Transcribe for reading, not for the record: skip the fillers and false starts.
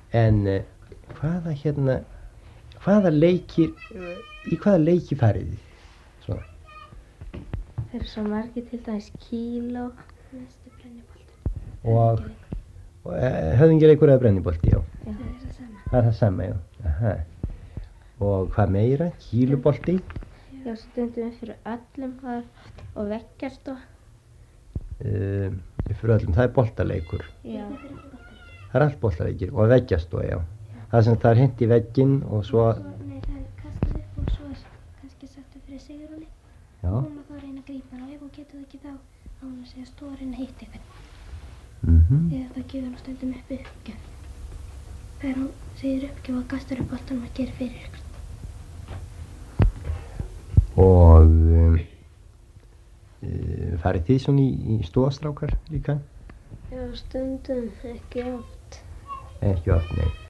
En hvaða leikir, í hvaða leiki farið þið? Svona. Það eru svo margir, til dæmis kíló. Næstu brennibolti. Og höfðingjaleikur eða brennibolti, já. Já. Það er það sama. Það er það sama, já. Aha. Og hvað meira? Kílubolti? Já, stundum fyrir öllum þar og veggjast og. Fyrir öllum, það er boltaleikur. Já. Það er allt boltaleikir og veggjast og, já. Það sem það er hent í vegginn og svo. Nei, það er kastað upp og svo er kannski sagt upp fyrir Sigrúnu. Já. Hún má þá reyna að grípa hana og ef hún getur það ekki þá á hún að segja stóð að reyna að hitta eitthvað. Þegar það gefur hún stundum upp uppgjöf. Þegar hún segir uppgjöf og kastar upp boltanum að gera fyrir ykkur. Og farið þið svona í stóðastrákar líka? Já, stundum, ekki oft. Ekki oft, nei.